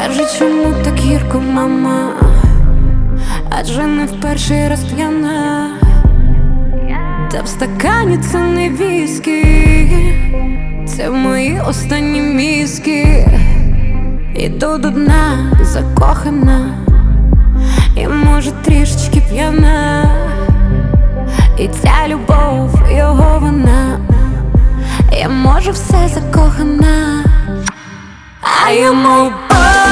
Скажи, чому так гірко, мама? Адже не в перший раз п'яна. Та в стакані це не віскі, це мої останні мізки. Іду до дна, закохана, і може трішечки п'яна. І ця любов, його вина. Я може все закохана, а йому